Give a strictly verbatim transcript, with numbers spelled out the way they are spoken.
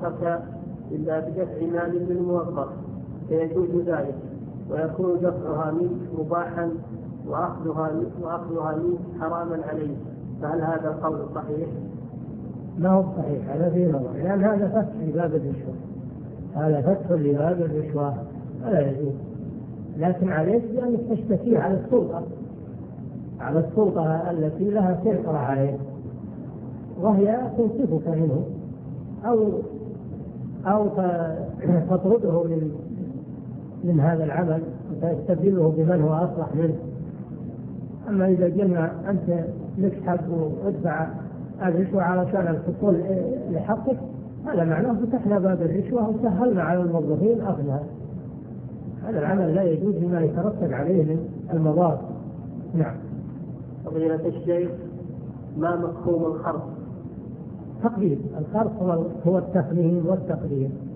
موظفك إلا بدفع مال للموظف فيجوز ذلك، ويكون دفعها منك مباحا وأخذها وأخذها منك حراما عليه، فهل هذا القول صحيح؟ ما هو صحيح، هذا فيه نظر، لأن هذا فتح لباب الرشوة، هذا فتح لباب الرشوة ولا يجوز. لكن عليك بأن تشتكي على السلطة، على السلطة التي لها سيطرة عليه، وهي تنصفك منه أو أو تطرده من من هذا العمل وتستبدله بمن هو أصلح منه. أما إذا قلنا أنت لك حق وادفع الرشوة علشان الحصول لحقك، هذا معناه فتحنا باب الرشوة وسهلنا على الموظفين أخذها. هذا العمل لا يجوز بما يترتب عليه من المضار. نعم. فضيلة الشيخ، ما مفهوم الخرص؟ تقدير الخرص هو التفهيم والتقدير.